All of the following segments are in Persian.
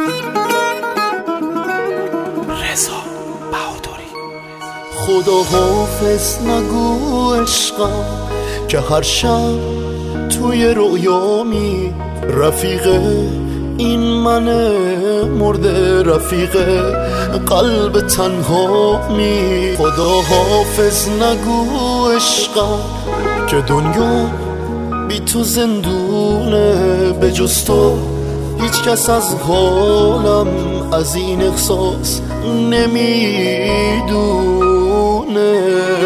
خدا حافظ نگو عشقم که هر شب توی رویامی رفیق این من مرده، رفیق قلب تنها می. خدا حافظ نگو عشقم که دنیا بی تو زندونه، به جز تو هیچ کس از حالم از این احساس نمیدونه.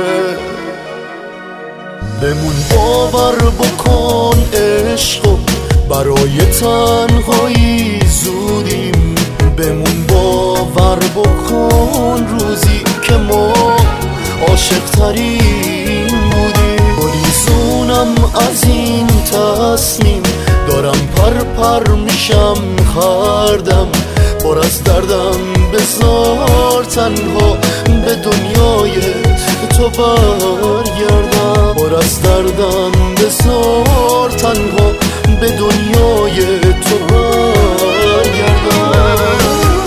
بمون باور بکن عشقو برای تنهایی زودیم، بمون باور بکن روزی که ما عاشق ترین بودیم. گریزونم از این تصمیم، دارم پر میشم خردم، پر از دردم بذار تنها به دنیای تو برگردم، پر از دردم بذار تنها به دنیای تو برگردم.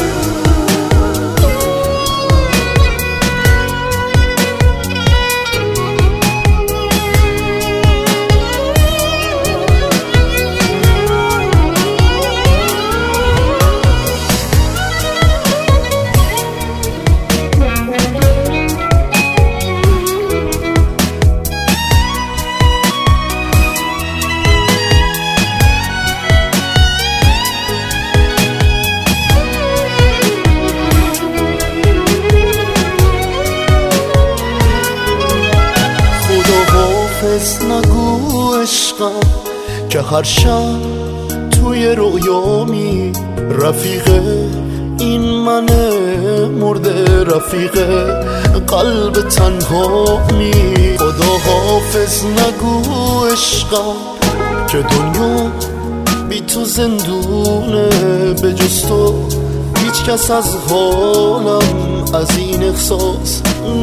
نگو عشقم که هر شب توی رویامی رفیق این من مرده، رفیق قلب تنها می. خدا حافظ نگو عشقم که دنیا بی تو زندونه، به جز تو هیچ کس از حالم از این احساس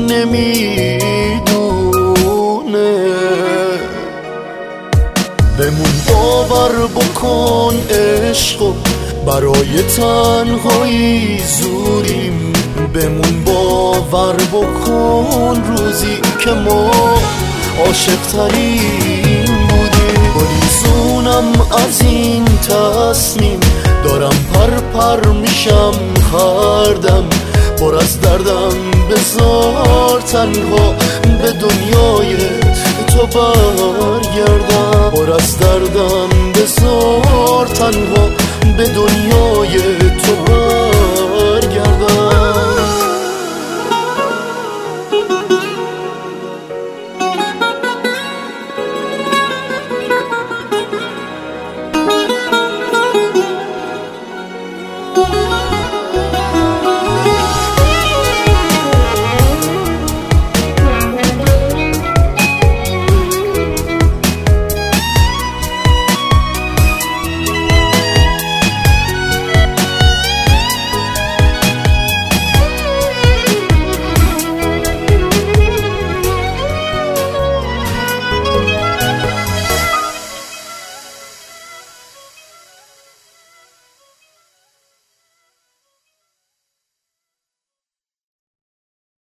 نمیدونه. بمون باور بکن عشقو برای تنهایی زوریم، بمون باور بکن روزی که ما عاشق ترین بودیم. گریزونم از این تصمیم، دارم پر میشم خردم، پر از دردم بذار تنها به دنیای تو برگردم، پر از دردم بذار تنها